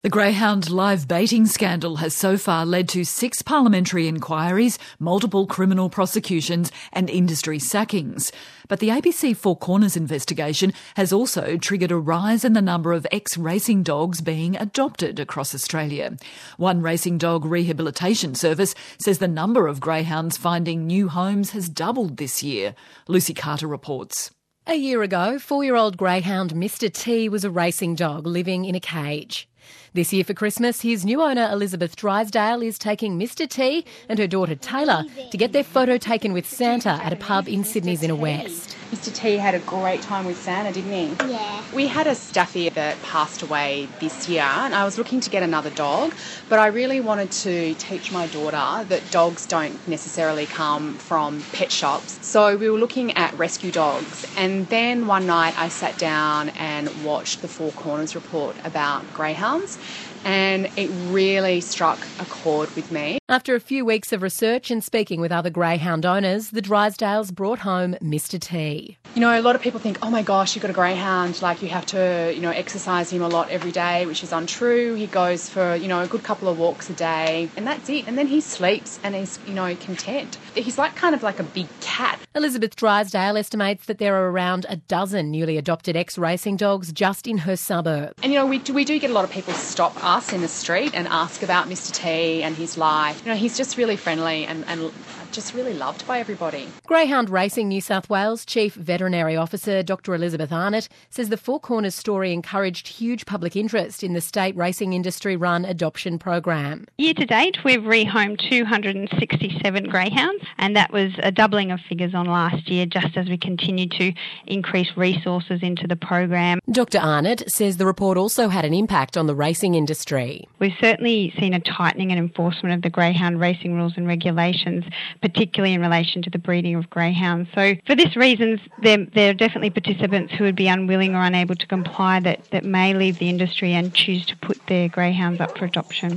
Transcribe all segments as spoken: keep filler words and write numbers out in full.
The Greyhound live baiting scandal has so far led to six parliamentary inquiries, multiple criminal prosecutions and industry sackings. But the A B C Four Corners investigation has also triggered a rise in the number of ex-racing dogs being adopted across Australia. One racing dog rehabilitation service says the number of greyhounds finding new homes has doubled this year. Lucy Carter reports. A year ago, four-year-old greyhound Mister T was a racing dog living in a cage. This year for Christmas, his new owner Elizabeth Drysdale is taking Mister T and her daughter Taylor to get their photo taken with Santa at a pub in Sydney's Inner West. Mister T had a great time with Santa, didn't he? Yeah. We had a Staffy that passed away this year and I was looking to get another dog, but I really wanted to teach my daughter that dogs don't necessarily come from pet shops. So we were looking at rescue dogs, and then one night I sat down and watched the Four Corners report about greyhounds, and it really struck a chord with me. After a few weeks of research and speaking with other greyhound owners, the Drysdales brought home Mister T. You know, a lot of people think, oh my gosh, you've got a greyhound, like you have to, you know, exercise him a lot every day, which is untrue. He goes for, you know, a good couple of walks a day, and that's it. And then he sleeps and he's, you know, content. He's like kind of like a big cat. Elizabeth Drysdale estimates that there are around a dozen newly adopted ex-racing dogs just in her suburb. And, you know, we do, we do get a lot of people stop us in the street and ask about Mister T and his life. You know, he's just really friendly and, and just really loved by everybody. Greyhound Racing New South Wales Chief Veterinary Officer Doctor Elizabeth Arnott says the Four Corners story encouraged huge public interest in the state racing industry-run adoption program. Year to date, we've rehomed two hundred sixty-seven greyhounds, and that was a doubling of figures on last year, just as we continue to increase resources into the program. Doctor Arnott says the report also had an impact on the racing industry. We've certainly seen a tightening and enforcement of the greyhound racing rules and regulations, particularly in relation to the breeding of greyhounds. So for this reasons, there, there are definitely participants who would be unwilling or unable to comply that, that may leave the industry and choose to put their greyhounds up for adoption.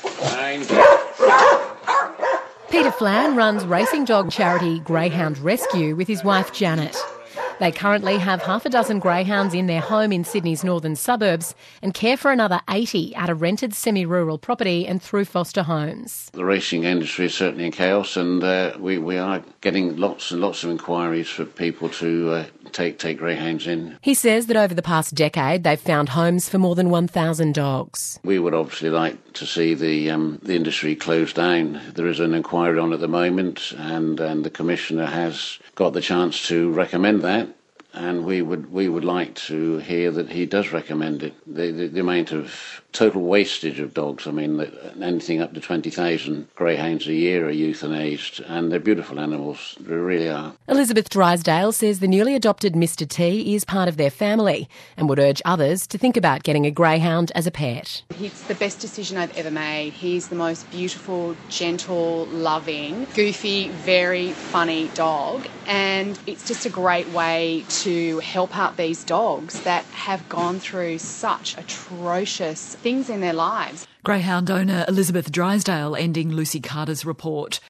Peter Flan runs racing dog charity Greyhound Rescue with his wife Janet. They currently have half a dozen greyhounds in their home in Sydney's northern suburbs and care for another eighty at a rented semi-rural property and through foster homes. The racing industry is certainly in chaos, and uh, we, we are getting lots and lots of inquiries for people to uh, take, take greyhounds in. He says that over the past decade they've found homes for more than one thousand dogs. We would obviously like to see the um, the industry closed down. There is an inquiry on at the moment, and, and the Commissioner has got the chance to recommend that. And we would we would like to hear that he does recommend it. The, the, the amount of total wastage of dogs, I mean, anything up to twenty thousand greyhounds a year are euthanized, and they're beautiful animals, they really are. Elizabeth Drysdale says the newly adopted Mister T is part of their family and would urge others to think about getting a greyhound as a pet. It's the best decision I've ever made. He's the most beautiful, gentle, loving, goofy, very funny dog, and it's just a great way to to help out these dogs that have gone through such atrocious things in their lives. Greyhound owner Elizabeth Drysdale ending Lucy Carter's report.